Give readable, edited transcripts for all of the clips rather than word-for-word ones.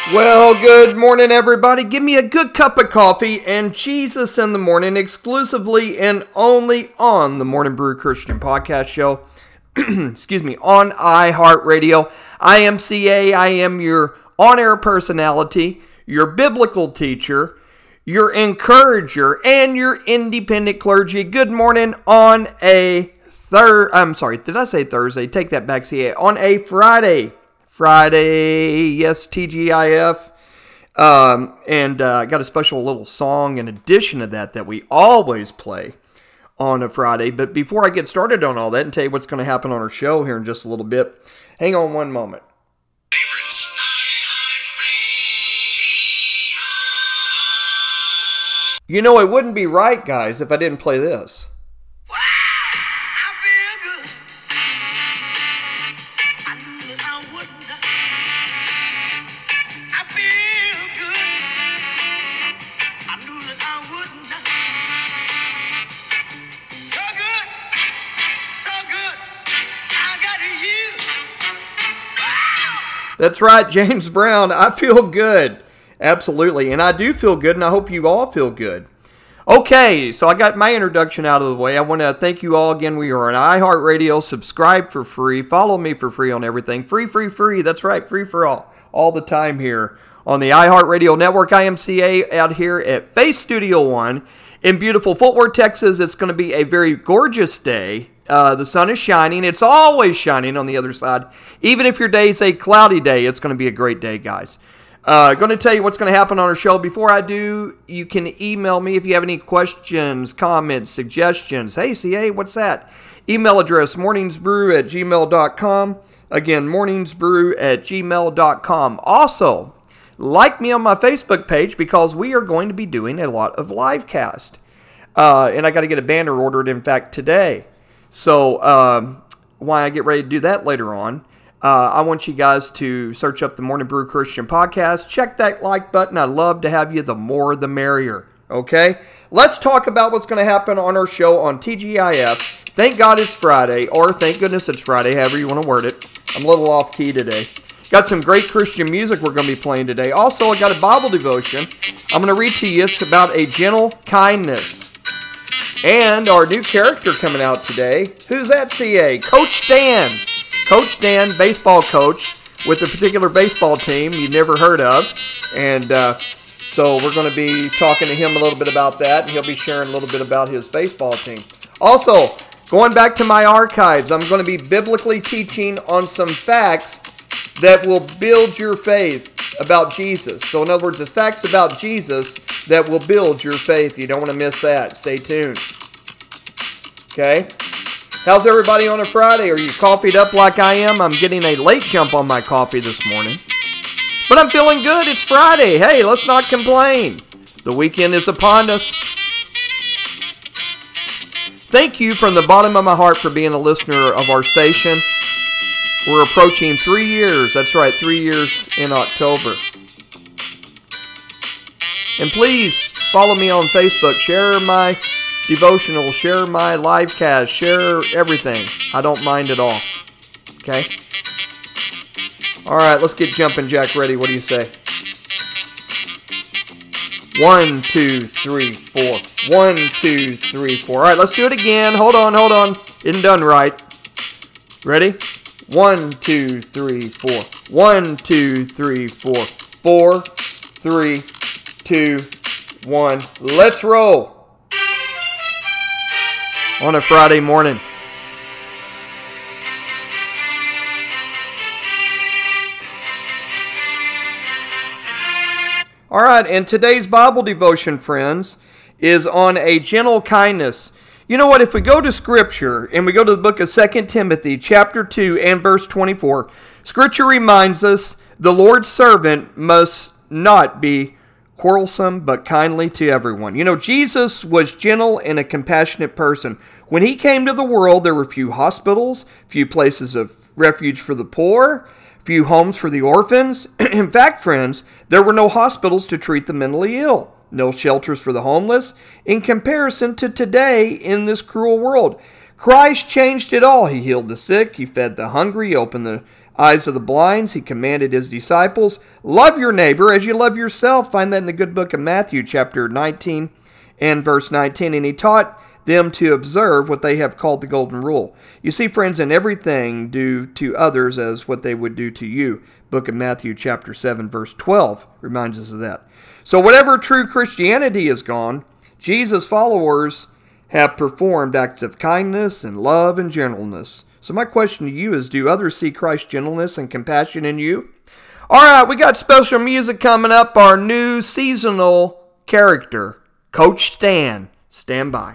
Well, good morning, everybody. Give me a good cup of coffee and Jesus in the morning, exclusively and only on the Morning Brew Christian Podcast Show. Excuse me, on iHeartRadio. I am CA. I am your on-air personality, your biblical teacher, your encourager, and your independent clergy. Good morning on a did I say Thursday? Take that back, CA. On a Friday, yes, TGIF. And I got a special little song in addition to that we always play on a Friday. But before I get started on all that and tell you what's going to happen on our show here in just a little bit, hang on one moment. You know, it wouldn't be right, guys, if I didn't play this. That's right, James Brown. I feel good. Absolutely. And I do feel good, and I hope you all feel good. Okay, so I got my introduction out of the way. I want to thank you all again. We are on iHeartRadio. Subscribe for free. Follow me for free on everything. Free. That's right, free for all the time here on the iHeartRadio network. I am CA out here at Face Studio One in beautiful Fort Worth, Texas. It's going to be a very gorgeous day. The sun is shining. It's always shining on the other side. Even if your day is a cloudy day, it's going to be a great day, guys. Going to tell you what's going to happen on our show. Before I do, you can email me if you have any questions, comments, suggestions. Hey, CA, what's that? Email address, morningsbrew@gmail.com. Again, morningsbrew@gmail.com. Also, like me on my Facebook page because we are going to be doing a lot of live cast. And I got to get a banner ordered, in fact, today. So, why I get ready to do that later on, I want you guys to search up the Morning Brew Christian Podcast. Check that like button. I'd love to have you. The more, the merrier. Okay? Let's talk about what's going to happen on our show on TGIF. Thank God it's Friday, or thank goodness it's Friday, however you want to word it. I'm a little off key today. Got some great Christian music we're going to be playing today. Also, I got a Bible devotion. I'm going to read to you. It's about a gentle kindness. And our new character coming out today. Who's that, CA? Coach Dan. Coach Dan, baseball coach with a particular baseball team you never heard of. And so we're going to be talking to him a little bit about that. And he'll be sharing a little bit about his baseball team. Also, going back to my archives, I'm going to be biblically teaching on some facts that will build your faith about Jesus. So in other words, the facts about Jesus that will build your faith. You don't want to miss that. Stay tuned. Okay? How's everybody on a Friday? Are you coffeeed up like I am? I'm getting a late jump on my coffee this morning. But I'm feeling good. It's Friday. Hey, let's not complain. The weekend is upon us. Thank you from the bottom of my heart for being a listener of our station. We're approaching 3 years. That's right, 3 years in October. And please follow me on Facebook. Share my devotional. Share my live cast. Share everything. I don't mind at all. Okay? All right, let's get jumping jack ready. What do you say? 1, 2, 3, 4. 1, 2, 3, 4. All right, let's do it again. Hold on. Isn't done right. Ready? 1, 2, 3, 4. 1, 2, 3, 4. 4, 3, 2, 1. Let's roll. On a Friday morning. All right, and today's Bible devotion, friends, is on a gentle kindness. You know what? If we go to Scripture and we go to the book of 2 Timothy, chapter 2 and verse 24, Scripture reminds us the Lord's servant must not be quarrelsome but kindly to everyone. You know, Jesus was gentle and a compassionate person. When he came to the world, there were few hospitals, few places of refuge for the poor, few homes for the orphans. In fact, friends, there were no hospitals to treat the mentally ill, no shelters for the homeless. In comparison to today in this cruel world, Christ changed it all. He healed the sick, he fed the hungry, he opened the eyes of the blinds. He commanded his disciples, love your neighbor as you love yourself. Find that in the good book of Matthew, chapter 19 and verse 19. And he taught them to observe what they have called the golden rule. You see, friends, in everything, do to others as what they would do to you. Book of Matthew, chapter 7, verse 12 reminds us of that. So whatever true Christianity is gone, Jesus' followers have performed acts of kindness and love and gentleness. So my question to you is, do others see Christ's gentleness and compassion in you? All right, we got special music coming up. Our new seasonal character, Coach Stan. Stand by.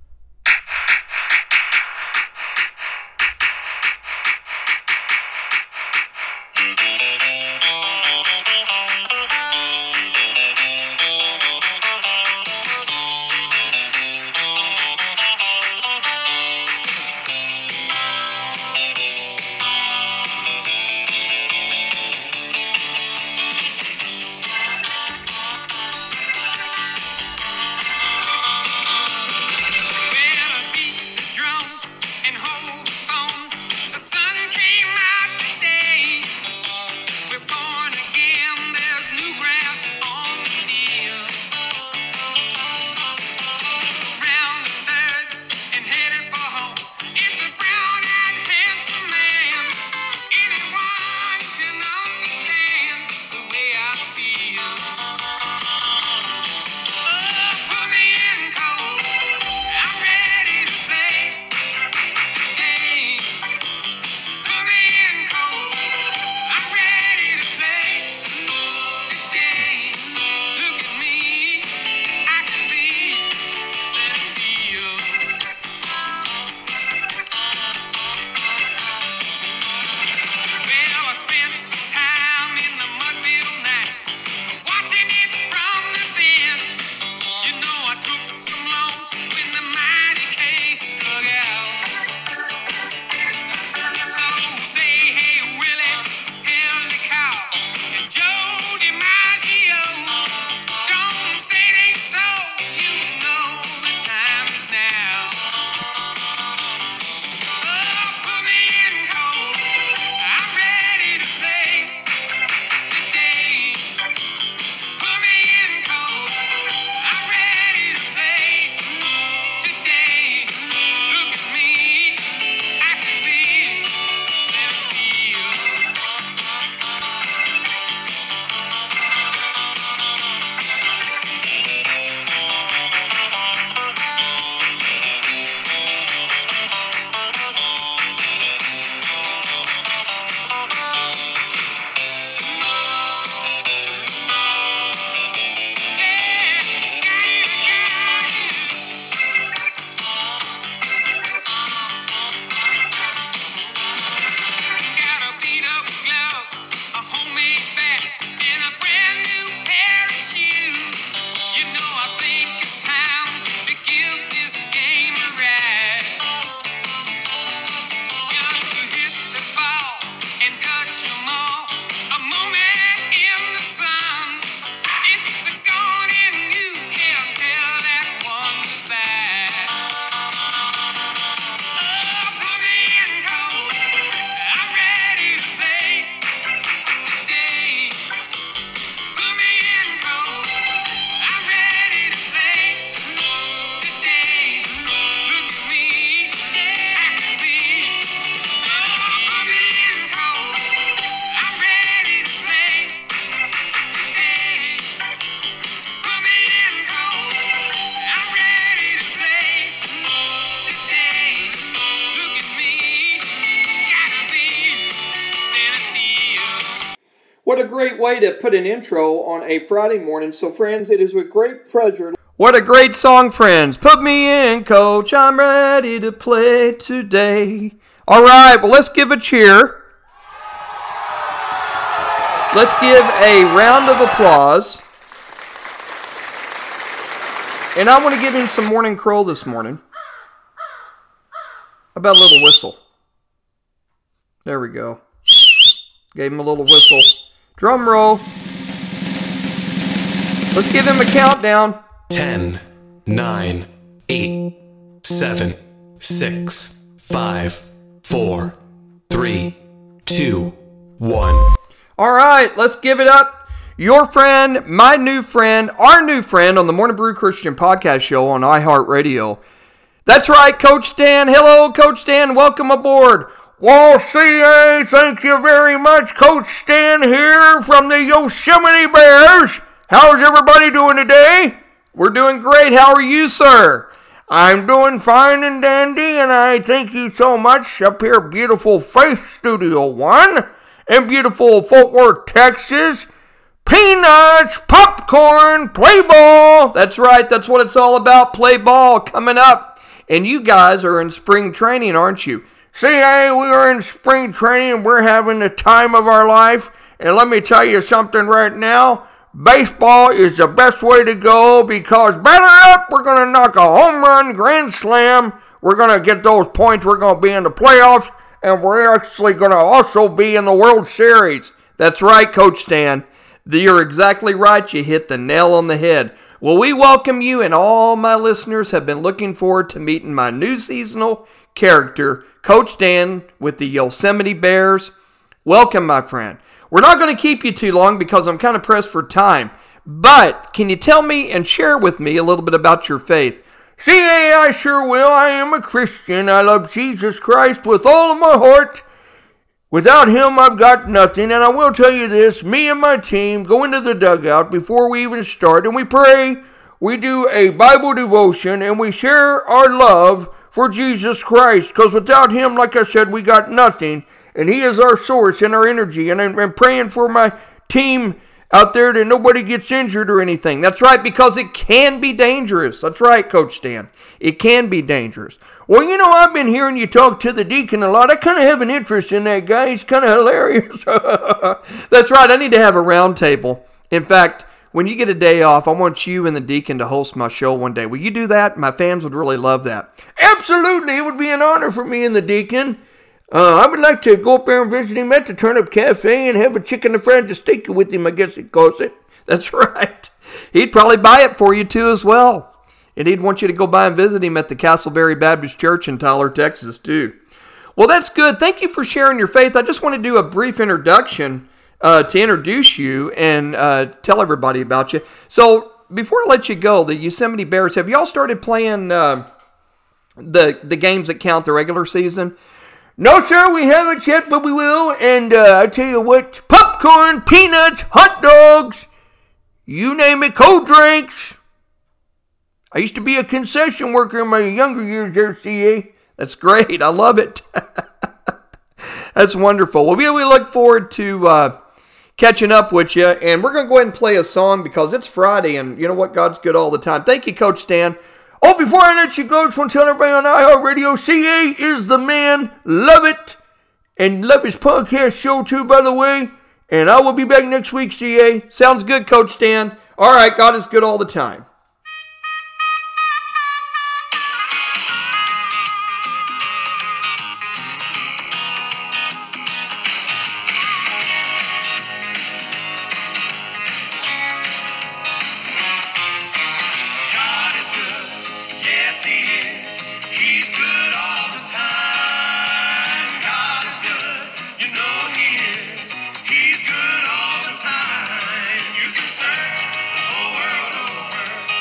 What a great way to put an intro on a Friday morning. So, friends, it is with great pleasure. What a great song, friends. Put me in, coach. I'm ready to play today. All right, well, let's give a cheer. Let's give a round of applause. And I want to give him some morning crow this morning. How about a little whistle? There we go. Gave him a little whistle. Drum roll. Let's give him a countdown. 10, 9, 8, 7, 6, 5, 4, 3, 2, 1. All right, let's give it up. Your friend, my new friend, our new friend on the Morning Brew Christian Podcast Show on iHeartRadio. That's right, Coach Stan. Hello, Coach Stan. Welcome aboard. Well, CA, thank you very much. Coach Stan here from the Yosemite Bears. How's everybody doing today? We're doing great. How are you, sir? I'm doing fine and dandy, and I thank you so much up here, beautiful Faith Studio One in beautiful Fort Worth, Texas. Peanuts, popcorn, play ball. That's right. That's what it's all about. Play ball coming up. And you guys are in spring training, aren't you? CA, we are in spring training, and we're having the time of our life. And let me tell you something right now. Baseball is the best way to go because batter up, we're going to knock a home run, grand slam. We're going to get those points. We're going to be in the playoffs, and we're actually going to also be in the World Series. That's right, Coach Stan. You're exactly right. You hit the nail on the head. Well, we welcome you, and all my listeners have been looking forward to meeting my new seasonal character, Coach Stan with the Yosemite Bears. Welcome, my friend. We're not going to keep you too long because I'm kind of pressed for time. But can you tell me and share with me a little bit about your faith? CA, I sure will. I am a Christian. I love Jesus Christ with all of my heart. Without him, I've got nothing. And I will tell you this, me and my team go into the dugout before we even start, and we pray. We do a Bible devotion, and we share our love for Jesus Christ. Because without him, like I said, we got nothing. And he is our source and our energy. And I'm praying for my team out there that nobody gets injured or anything. That's right, because it can be dangerous. That's right, Coach Stan. It can be dangerous. Well, you know, I've been hearing you talk to the deacon a lot. I kind of have an interest in that guy. He's kind of hilarious. That's right, I need to have a round table. In fact, when you get a day off, I want you and the deacon to host my show one day. Will you do that? My fans would really love that. Absolutely, it would be an honor for me and the deacon. I would like to go up there and visit him at the Turnip Cafe and have a chicken fried steak with him, I guess he calls it. That's right. He'd probably buy it for you, too, as well. And he'd want you to go by and visit him at the Castleberry Baptist Church in Tyler, Texas, too. Well, that's good. Thank you for sharing your faith. I just want to do a brief introduction to introduce you and tell everybody about you. So, before I let you go, the Yosemite Bears, have y'all started playing the games that count the regular season? No, sir, we haven't yet, but we will. And I tell you what, popcorn, peanuts, hot dogs, you name it, cold drinks. I used to be a concession worker in my younger years there, CA. That's great. I love it. That's wonderful. Well, we look forward to catching up with you. And we're going to go ahead and play a song because it's Friday. And you know what? God's good all the time. Thank you, Coach Stan. Oh, before I let you go, I just want to tell everybody on iHeartRadio, CA is the man. Love it. And love his podcast show, too, by the way. And I will be back next week, CA. Sounds good, Coach Stan. All right, God is good all the time. He's good all the time. You can search the whole world over.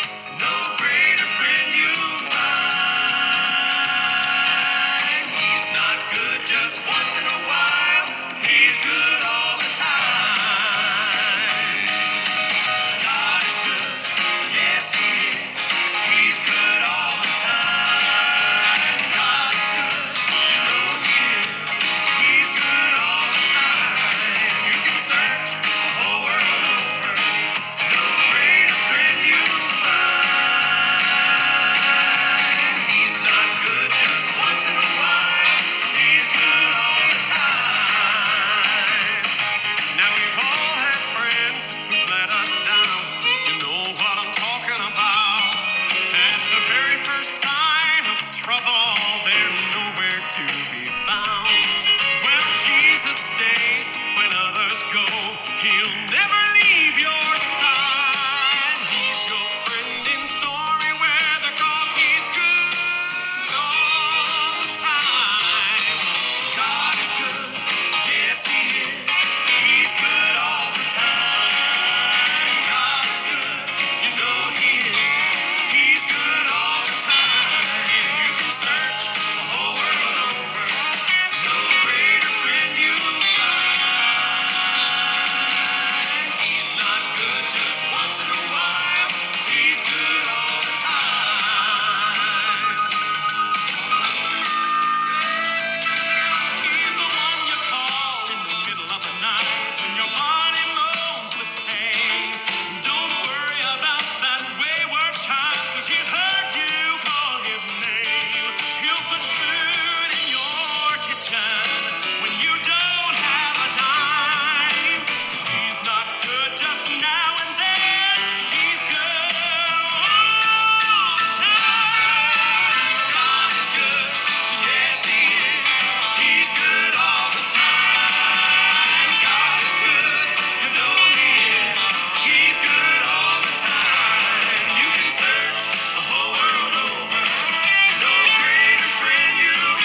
when you don't have a dime. He's not good just now and then. He's good all the time. God is good, yes He is. He's good all the time. God is good, you know He is. He's good all the time. You can search the whole world over, no greater friend you'll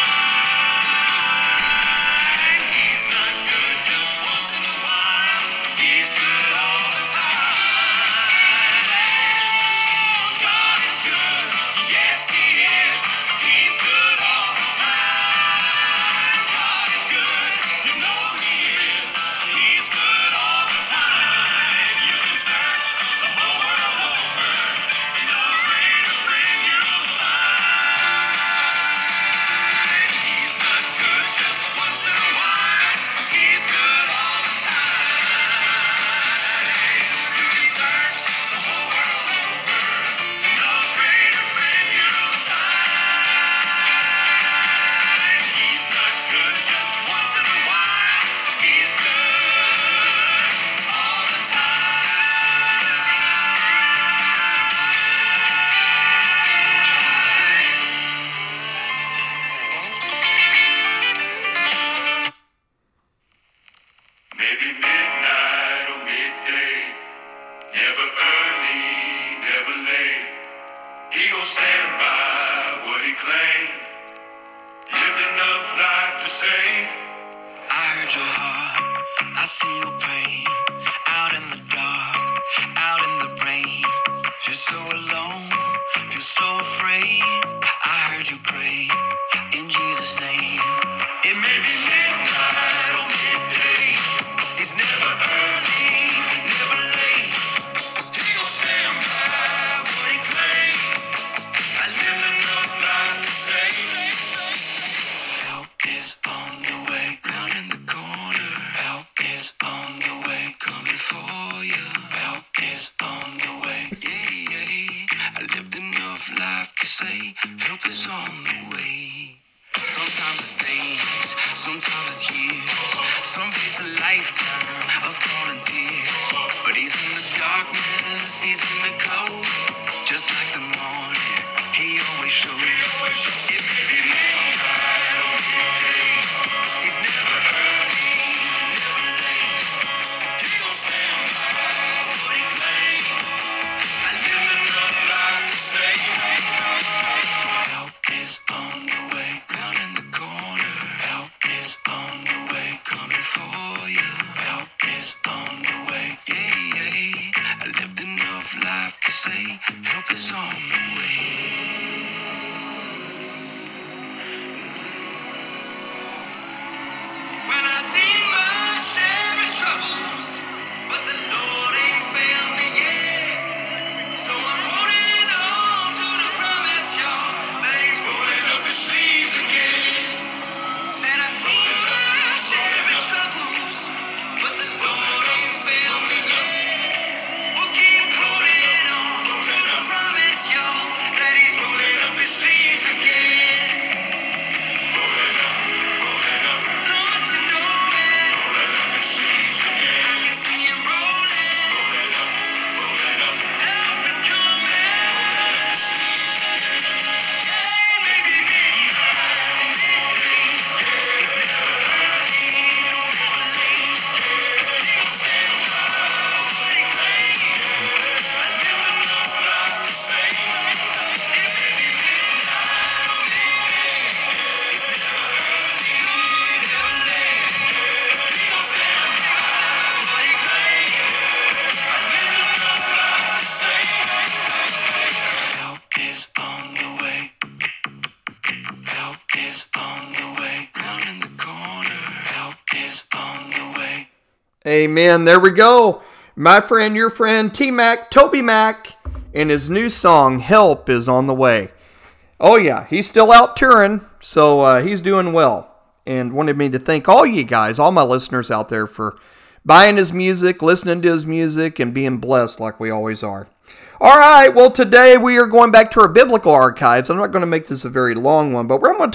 find. He's not good just once in a while. He's good all the time. God is good, yes He is. He's good all the time. God is good, you know He is. He's good all the time. You can search the whole world over, no greater friend you'll find. He's not good just once in a while. He's good all the time. You can search the whole world over, no greater friend you'll find. He's not good just once in a while. He's good all the time. Maybe midnight or midday, never early, never late. He gon' stand by what he claimed. Lived enough life to say, I heard your heart, I see your pain. Out in the dark, out in the rain. Feel so alone, feel so afraid. I heard you pray in Jesus' name. It may be midnight or midday. It's never early, never late. He gon' stand by what he claimed. I lived enough life to say, help is on the way, round in the corner. Help is on the way, coming for you. Help is on the way, yeah, yeah. I lived enough life to say, help is on the way. Sometimes it's days, sometimes it's years. Some face a lifetime of falling tears. But He's in the darkness, He's in the cold. Just like the morning, He always shows. It may be midnight or midday. He's never early, never late. He gon' stand by what he claimed. I lived enough life to say, help is on the way, round in the corner. Help is on the way, coming for you. Help is on the way, yeah, yeah. I lived enough life to say, help is on the way. When I seen my share of troubles, but the Lord ain't failed me yet. So I'm holding on to the promise, y'all, that He's rolling up His sleeves again. Said I seen my share of troubles, but the Lord ain't failed me yet. We'll keep holding on to the promise, y'all, that He's rolling up His sleeves again. Don't you know it? Rolling up His sleeves again. I can see Him rolling. Help is coming. Hey, maybe midnight, midday. It's never early, never late. He gon' stand by what he claimed. I live enough life to say, it may be midnight or midday. It's never early, never late. He gon' stand by what he claimed. I live enough life to say, help is on the way. Help is on the way, round in the corner. Help is on the way. Amen. There we go. My friend, your friend, T-Mac, Toby Mac, and his new song, Help is on the way. Oh, yeah, he's still out touring, so he's doing well. And wanted me to thank all you guys, all my listeners out there for buying his music, listening to his music, and being blessed like we always are. All right, well, today we are going back to our biblical archives. I'm not going to make this a very long one, but what I'm going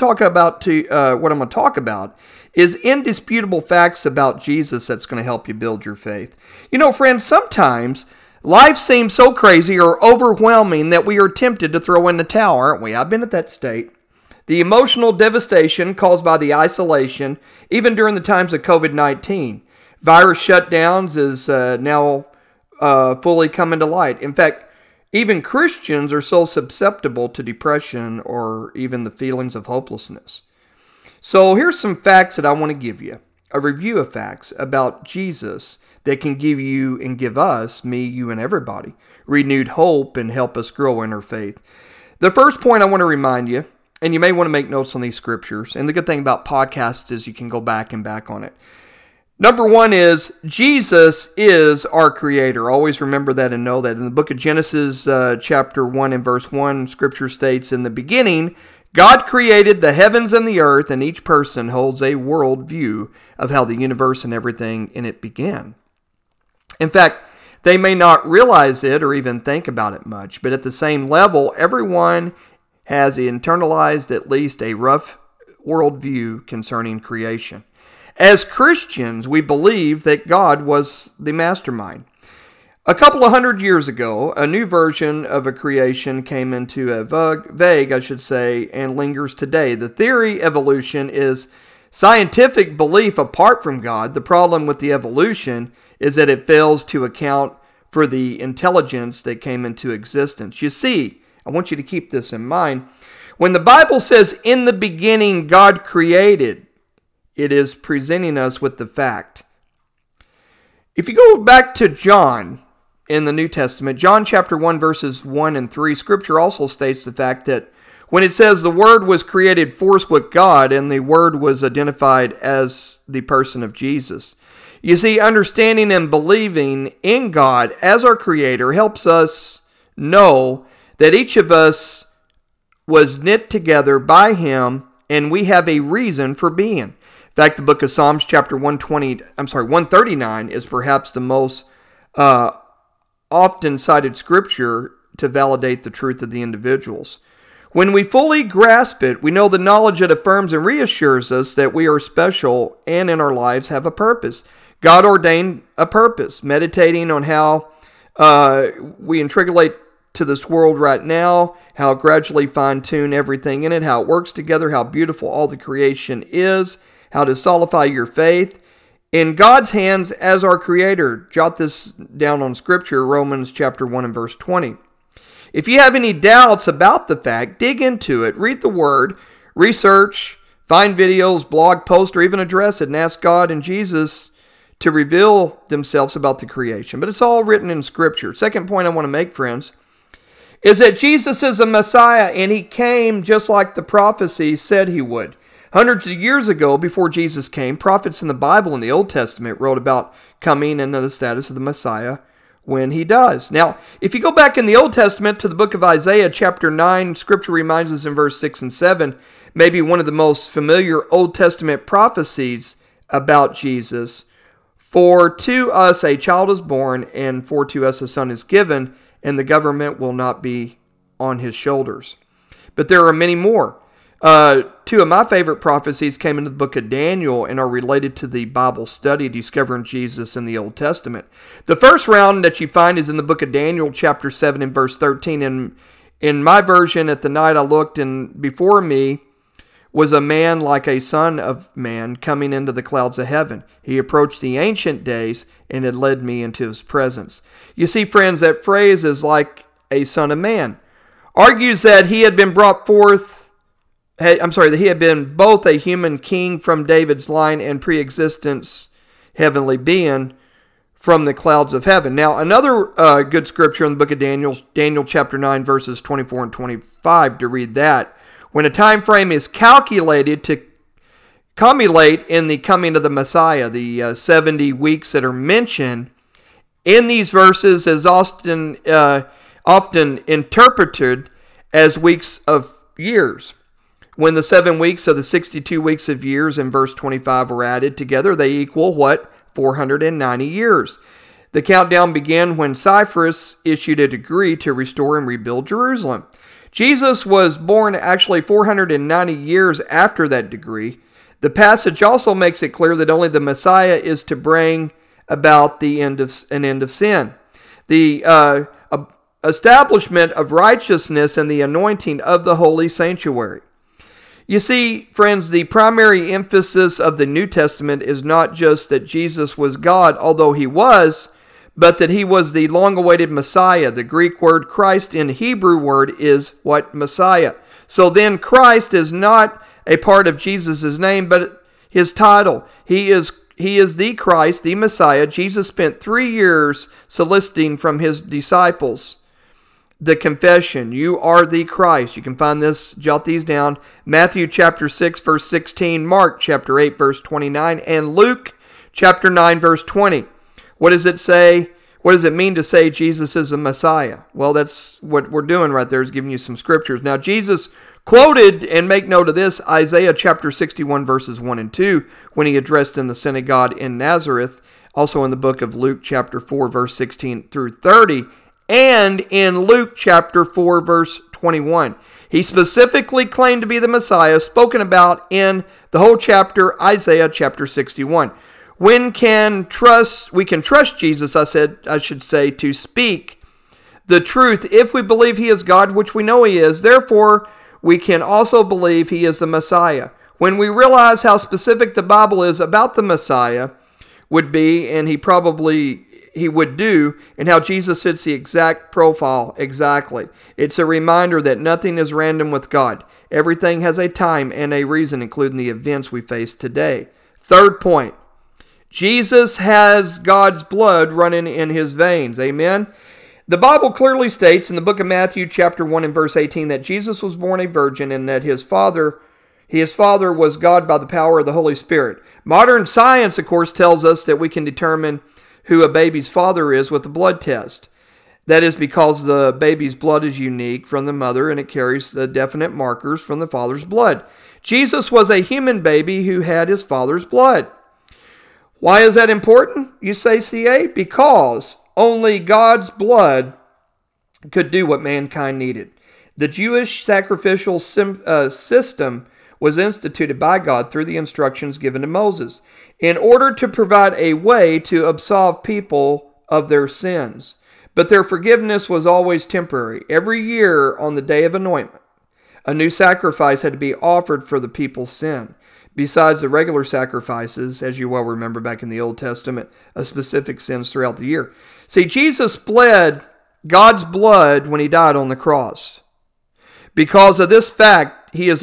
to talk about is indisputable facts about Jesus that's going to help you build your faith. You know, friends, sometimes life seems so crazy or overwhelming that we are tempted to throw in the towel, aren't we? I've been at that state. The emotional devastation caused by the isolation, even during the times of COVID-19. Virus shutdowns is now fully coming to light. In fact, even Christians are so susceptible to depression or even the feelings of hopelessness. So here's some facts that I want to give you. A review of facts about Jesus that can give you and give us, me, you, and everybody, renewed hope and help us grow in our faith. The first point I want to remind you, and you may want to make notes on these scriptures, and the good thing about podcasts is you can go back and back on it. Number one is, Jesus is our Creator. Always remember that and know that. In the book of Genesis, chapter 1 and verse 1, Scripture states, in the beginning, God created the heavens and the earth, and each person holds a world view of how the universe and everything in it began. In fact, they may not realize it or even think about it much, but at the same level, everyone has internalized at least a rough worldview concerning creation. As Christians, we believe that God was the mastermind. A couple of hundred years ago, a new version of a creation came into a vague, and lingers today. The theory evolution is scientific belief apart from God. The problem with the evolution is that it fails to account for the intelligence that came into existence. You see, I want you to keep this in mind. When the Bible says, in the beginning God created, it is presenting us with the fact. If you go back to John in the New Testament, John chapter 1 verses 1 and 3, Scripture also states the fact that when it says the Word was created first with God and the Word was identified as the person of Jesus. You see, understanding and believing in God as our Creator helps us know that each of us was knit together by Him and we have a reason for being. In fact, the book of Psalms chapter 139 is perhaps the most often cited scripture to validate the truth of the individuals. When we fully grasp it, we know the knowledge that affirms and reassures us that we are special and in our lives have a purpose. God ordained a purpose. Meditating on how we integrate to this world right now, how gradually fine-tune everything in it, how it works together, how beautiful all the creation is, how to solidify your faith in God's hands as our Creator. Jot this down on Scripture, Romans chapter 1 and verse 20. If you have any doubts about the fact, dig into it, read the Word, research, find videos, blog posts, or even address it and ask God and Jesus to reveal themselves about the creation. But it's all written in Scripture. Second point I want to make, friends, is that Jesus is a Messiah and He came just like the prophecy said He would. Hundreds of years ago, before Jesus came, prophets in the Bible in the Old Testament wrote about coming and the status of the Messiah when He does. Now, if you go back in the Old Testament to the book of Isaiah chapter 9, Scripture reminds us in verse 6 and 7, maybe one of the most familiar Old Testament prophecies about Jesus. For to us a child is born, and for to us a son is given, and the government will not be on His shoulders. But there are many more. Two of my favorite prophecies came into the book of Daniel and are related to the Bible study discovering Jesus in the Old Testament. The first round that you find is in the book of Daniel chapter 7 and verse 13. And in my version, at the night I looked, and before me was a man like a son of man coming into the clouds of heaven. He approached the ancient days and had led me into His presence. You see, friends, that phrase is like a son of man. Argues that He had been brought forth that He had been both a human king from David's line and pre-existence heavenly being from the clouds of heaven. Now, another good scripture in the book of Daniel chapter 9, verses 24 and 25, to read that. When a time frame is calculated to culminate in the coming of the Messiah, the 70 weeks that are mentioned in these verses is often interpreted as weeks of years. When the 7 weeks of the 62 weeks of years in verse 25 are added together, they equal what? 490 years. The countdown began when Cyrus issued a decree to restore and rebuild Jerusalem. Jesus was born actually 490 years after that decree. The passage also makes it clear that only the Messiah is to bring about an end of sin. The establishment of righteousness and the anointing of the holy sanctuary. You see, friends, the primary emphasis of the New Testament is not just that Jesus was God, although he was, but that he was the long-awaited Messiah. The Greek word Christ in Hebrew word is what? Messiah. So then Christ is not a part of Jesus' name, but his title. He is the Christ, the Messiah. Jesus spent 3 years soliciting from his disciples the confession, you are the Christ. You can find this, jot these down. Matthew chapter 6, verse 16, Mark chapter 8, verse 29, and Luke chapter 9, verse 20. What does it say? What does it mean to say Jesus is the Messiah? Well, that's what we're doing right there, is giving you some scriptures. Now, Jesus quoted, and make note of this, Isaiah chapter 61, verses 1 and 2, when he addressed in the synagogue in Nazareth, also in the book of Luke chapter 4, verse 16 through 30, and in Luke chapter 4, verse 21. He specifically claimed to be the Messiah, spoken about in the whole chapter, Isaiah chapter 61. We can trust Jesus, I should say, to speak the truth if we believe he is God, which we know he is. Therefore, we can also believe he is the Messiah. When we realize how specific the Bible is about the Messiah would be, and he would do, and how Jesus fits the exact profile exactly. It's a reminder that nothing is random with God. Everything has a time and a reason, including the events we face today. Third point, Jesus has God's blood running in his veins. Amen? The Bible clearly states in the book of Matthew chapter 1 and verse 18 that Jesus was born a virgin and that his father was God by the power of the Holy Spirit. Modern science, of course, tells us that we can determine who a baby's father is with a blood test. That is because the baby's blood is unique from the mother and it carries the definite markers from the father's blood. Jesus was a human baby who had his father's blood. Why is that important, you say, CA? Because only God's blood could do what mankind needed. The Jewish sacrificial system was instituted by God through the instructions given to Moses in order to provide a way to absolve people of their sins. But their forgiveness was always temporary. Every year on the Day of Anointment, a new sacrifice had to be offered for the people's sin. Besides the regular sacrifices, as you well remember back in the Old Testament, of specific sins throughout the year. See, Jesus bled God's blood when he died on the cross. Because of this fact, he is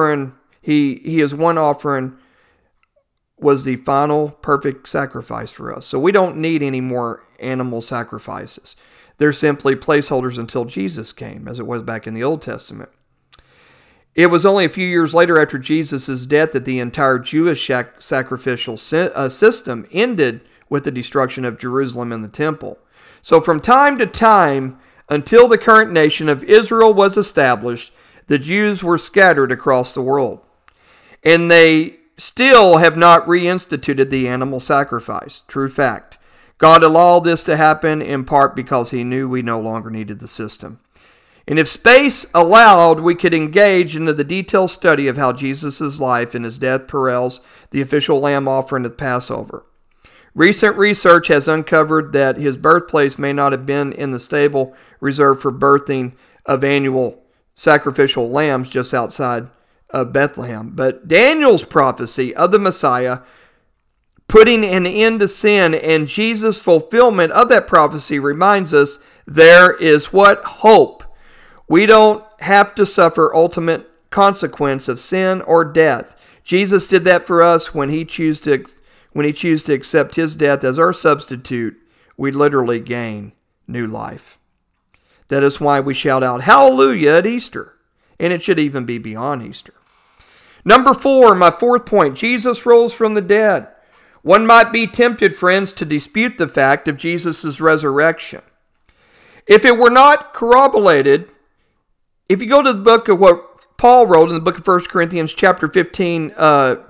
one offering was the final perfect sacrifice for us. So we don't need any more animal sacrifices. They're simply placeholders until Jesus came, as it was back in the Old Testament. It was only a few years later after Jesus' death that the entire Jewish sacrificial system ended with the destruction of Jerusalem and the temple. So from time to time, until the current nation of Israel was established, the Jews were scattered across the world. And they still have not reinstituted the animal sacrifice. True fact. God allowed this to happen in part because he knew we no longer needed the system. And if space allowed, we could engage into the detailed study of how Jesus' life and his death parallels the official lamb offering at Passover. Recent research has uncovered that his birthplace may not have been in the stable reserved for birthing of annual sacrificial lambs just outside of Bethlehem. But Daniel's prophecy of the Messiah putting an end to sin and Jesus' fulfillment of that prophecy reminds us there is what? Hope. We don't have to suffer ultimate consequence of sin or death. Jesus did that for us when he chose to accept his death as our substitute. We literally gain new life. That is why we shout out hallelujah at Easter. And it should even be beyond Easter. Number 4, my fourth point, Jesus rose from the dead. One might be tempted, friends, to dispute the fact of Jesus' resurrection. If it were not corroborated, if you go to the book of what Paul wrote in the book of 1 Corinthians chapter 15,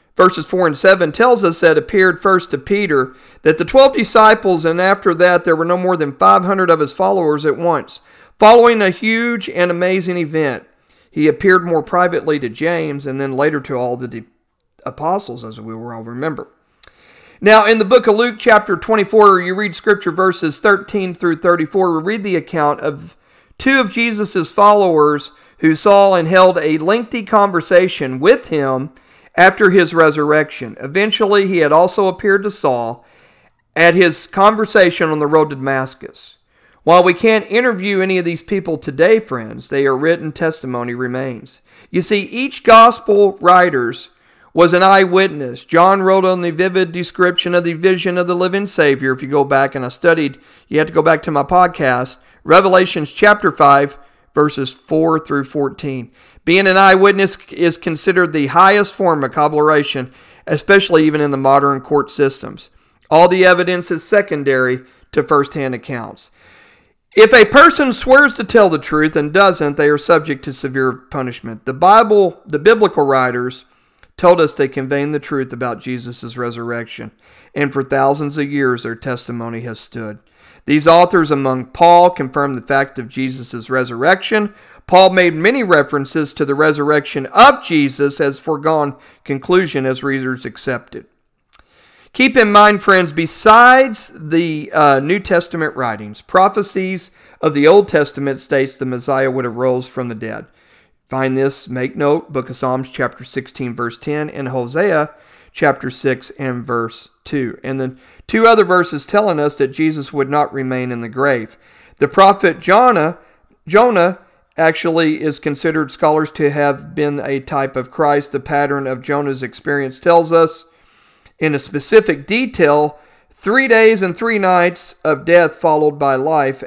verses 4 and 7 tells us that appeared first to Peter, that the 12 disciples, and after that there were no more than 500 of his followers at once. Following a huge and amazing event, he appeared more privately to James and then later to all the apostles, as we will all remember. Now, in the book of Luke, chapter 24, you read scripture verses 13 through 34. We read the account of two of Jesus' followers who saw and held a lengthy conversation with him after his resurrection. Eventually, he had also appeared to Saul at his conversation on the road to Damascus. While we can't interview any of these people today, friends, their written testimony remains. You see, each gospel writers was an eyewitness. John wrote on the vivid description of the vision of the living Savior. If you go back, and I studied, you have to go back to my podcast, Revelations chapter 5, verses 4 through 14. Being an eyewitness is considered the highest form of corroboration, especially even in the modern court systems. All the evidence is secondary to first-hand accounts. If a person swears to tell the truth and doesn't, they are subject to severe punishment. The biblical writers told us they conveyed the truth about Jesus' resurrection, and for thousands of years their testimony has stood. These authors, among Paul, confirmed the fact of Jesus' resurrection. Paul made many references to the resurrection of Jesus as foregone conclusion, as readers accepted. Keep in mind, friends, besides the New Testament writings, prophecies of the Old Testament states the Messiah would have rose from the dead. Find this, make note, Book of Psalms chapter 16 verse 10 and Hosea chapter 6 and verse 2. And then two other verses telling us that Jesus would not remain in the grave. The prophet Jonah actually is considered scholars to have been a type of Christ. The pattern of Jonah's experience tells us in a specific detail 3 days and 3 nights of death followed by life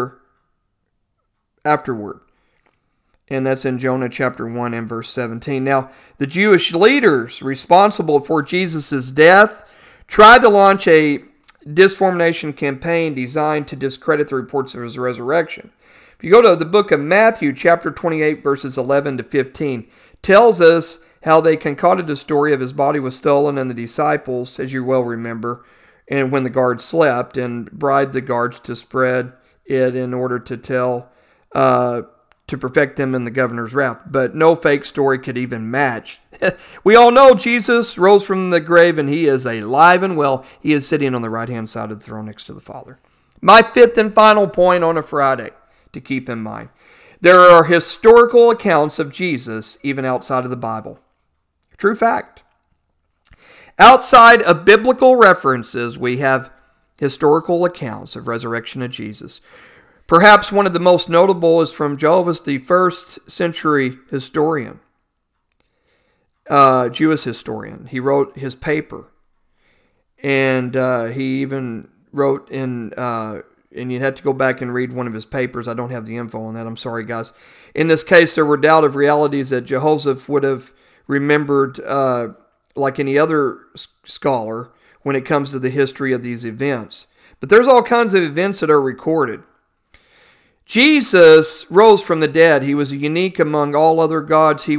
afterward. And that's in Jonah chapter 1 and verse 17. Now, the Jewish leaders responsible for Jesus' death tried to launch a disformation campaign designed to discredit the reports of his resurrection. If you go to the book of Matthew, chapter 28, verses 11 to 15, tells us how they concocted the story of his body was stolen and the disciples, as you well remember, and when the guards slept, and bribed the guards to spread it in order to to perfect them in the governor's wrath. But no fake story could even match. We all know Jesus rose from the grave and he is alive and well. He is sitting on the right-hand side of the throne next to the Father. My fifth and final point on a Friday to keep in mind. There are historical accounts of Jesus even outside of the Bible. True fact. Outside of biblical references, we have historical accounts of resurrection of Jesus. Perhaps one of the most notable is from Josephus, the first century historian, Jewish historian. He wrote his paper, and he even wrote in, and you'd have to go back and read one of his papers. I don't have the info on that. I'm sorry, guys. In this case, there were doubt of realities that Jehoshaphat would have remembered like any other scholar when it comes to the history of these events. But there's all kinds of events that are recorded. Jesus rose from the dead. He was unique among all other gods.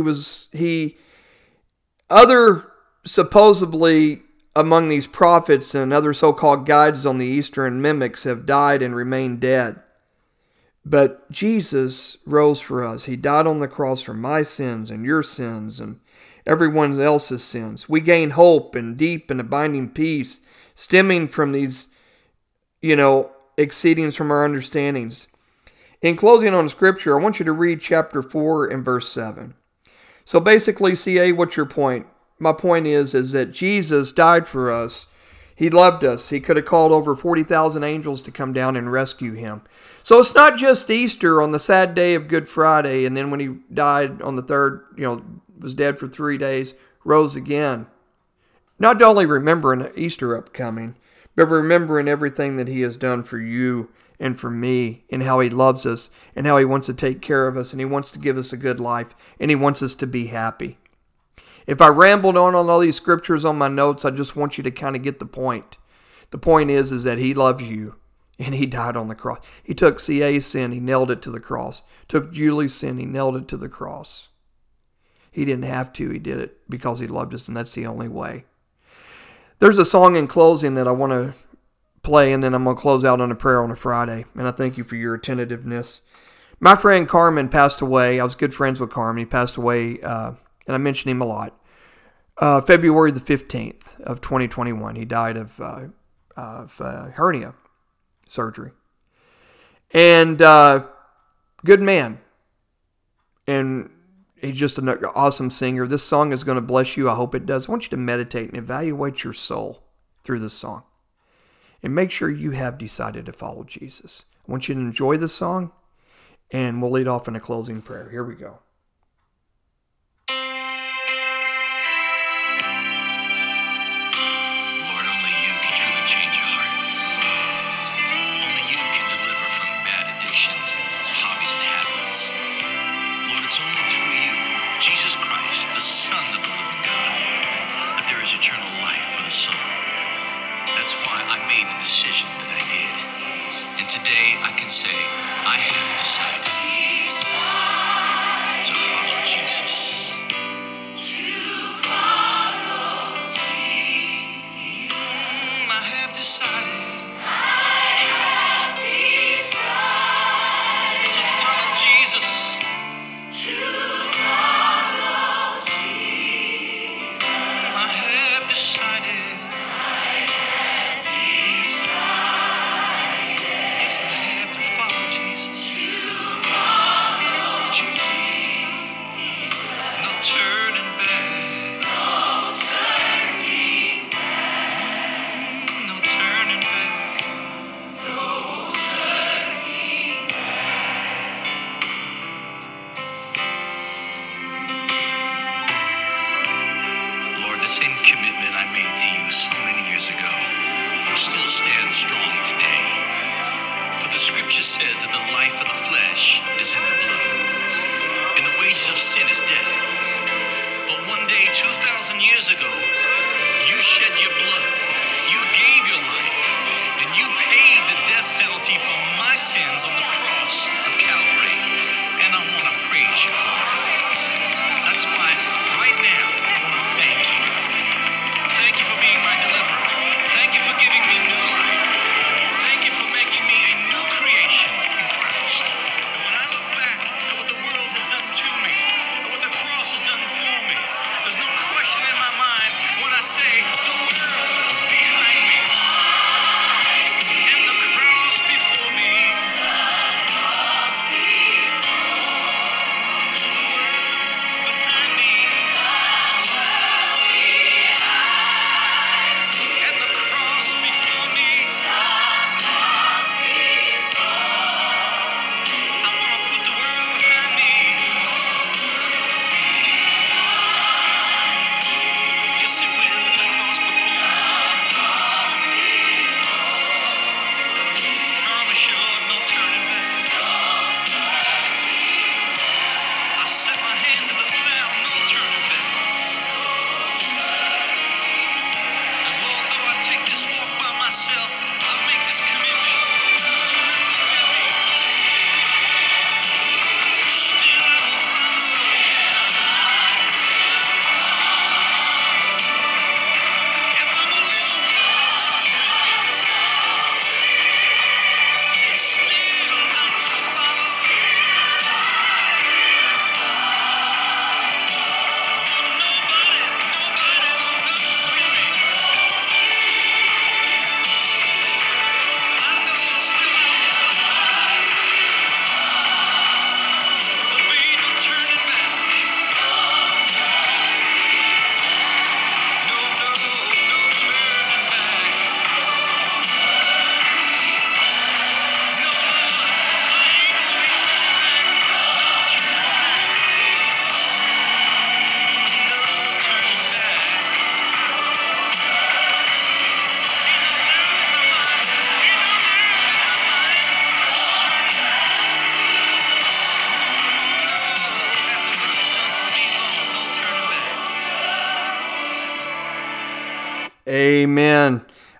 Other supposedly among these prophets and other so-called guides on the Eastern mimics have died and remained dead. But Jesus rose for us. He died on the cross for my sins and your sins and everyone else's sins. We gain hope and deep and abiding peace stemming from these, exceedings from our understandings. In closing on Scripture, I want you to read chapter 4 and verse 7. So basically, CA, what's your point? My point is that Jesus died for us. He loved us. He could have called over 40,000 angels to come down and rescue him. So it's not just Easter on the sad day of Good Friday, and then when he died on the third, was dead for 3 days, rose again. Not only remembering Easter upcoming, but remembering everything that he has done for you and for me, and how he loves us, and how he wants to take care of us, and he wants to give us a good life, and he wants us to be happy. If I rambled on all these scriptures on my notes, I just want you to kind of get the point. The point is that he loves you, and he died on the cross. He took CA's sin, he nailed it to the cross. Took Julie's sin, he nailed it to the cross. He didn't have to. He did it because he loved us, and that's the only way. There's a song in closing that I want to play, and then I'm going to close out on a prayer on a Friday. And I thank you for your attentiveness. My friend Carmen passed away. I was good friends with Carmen. He passed away, and I mention him a lot. February the 15th of 2021. He died of hernia surgery. And good man. And he's just an awesome singer. This song is going to bless you. I hope it does. I want you to meditate and evaluate your soul through this song. And make sure you have decided to follow Jesus. I want you to enjoy this song. And we'll lead off in a closing prayer. Here we go. Lord, only you can truly change a heart. Only you can deliver from bad addictions, hobbies, and habits. Lord, it's only through you, Jesus Christ, the Son of the living God, that there is eternal life for the soul. That's why I made the decision that I did. And today I can say, I have decided to follow Jesus. I have decided to follow Jesus. I have decided. Yes, I have to follow Jesus. No turning back. No turning back. Lord, the same commitment I made to you so many years ago still stands strong today. For the scripture says that the life of the flesh is in the blood, and the wages of sin is death. But one day, 2,000 years ago, you shed your blood, you gave your life, and you paid the death penalty for my sins on the cross of Calvary. And I want to praise you for it. That's why right now I want to thank you. Thank you for being my deliverer. Thank you for giving me new life. Thank you for making me a new creation in Christ. And when I look back at what the world has done to me, and what the cross has done for me, there's no question in my mind when I say the world behind me and the cross before me. The world behind me and the cross before me. I want to put the world behind me. Yes, it will. The cross before me. Promise you, Lord, no turning back. I set my hand to the plow, no turning back. And Lord, though I take this walk by myself, I make this commitment. Still I will follow. If I'm alone, still I'm gonna follow. Nobody will know with me. I know still I will follow. There'll be no turning back. No, no, no turning back. No, Lord, I ain't gonna be turned back. No turning back. No turning back. Ain't no doubt in my mind. Ain't no doubt in my mind. No turning back. Amen.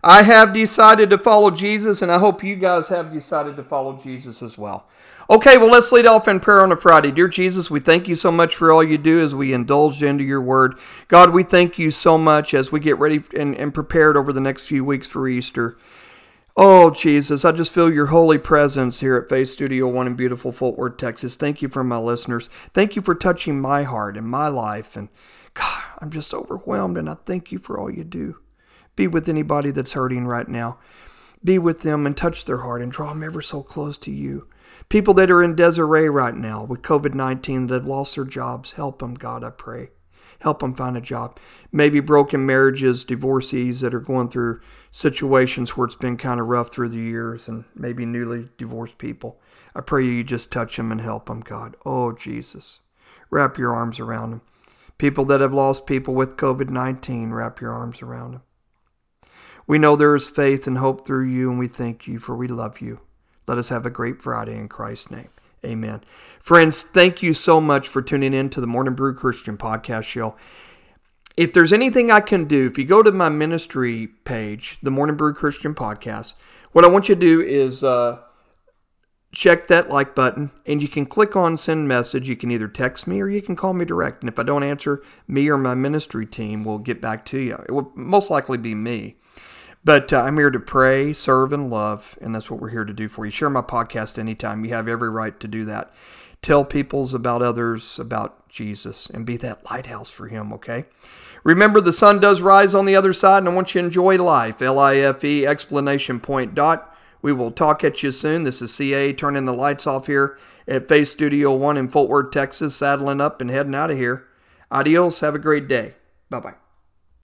I have decided to follow Jesus, and I hope you guys have decided to follow Jesus as well. Okay, well, let's lead off in prayer on a Friday. Dear Jesus, we thank you so much for all you do as we indulge into your word. God, we thank you so much as we get ready and prepared over the next few weeks for Easter. Oh, Jesus, I just feel your holy presence here at Faith Studio One in beautiful Fort Worth, Texas. Thank you for my listeners. Thank you for touching my heart and my life. And God, I'm just overwhelmed, and I thank you for all you do. Be with anybody that's hurting right now. Be with them and touch their heart and draw them ever so close to you. People that are in Desiree right now with COVID-19 that have lost their jobs, help them, God, I pray. Help them find a job. Maybe broken marriages, divorcees that are going through situations where it's been kind of rough through the years, and maybe newly divorced people. I pray you just touch them and help them, God. Oh, Jesus. Wrap your arms around them. People that have lost people with COVID-19, wrap your arms around them. We know there is faith and hope through you, and we thank you, for we love you. Let us have a great Friday in Christ's name. Amen. Friends, thank you so much for tuning in to the Morning Brew Christian podcast show. If there's anything I can do, if you go to my ministry page, the Morning Brew Christian podcast, what I want you to do is check that like button, and you can click on send message. You can either text me or you can call me direct. And if I don't answer, me or my ministry team will get back to you. It will most likely be me. But I'm here to pray, serve, and love, and that's what we're here to do for you. Share my podcast anytime. You have every right to do that. Tell people about others, about Jesus, and be that lighthouse for him, okay? Remember, the sun does rise on the other side, and I want you to enjoy life. L-I-F-E, exclamation point, dot. We will talk at you soon. This is CA turning the lights off here at Faith Studio One in Fort Worth, Texas, saddling up and heading out of here. Adios. Have a great day. Bye-bye.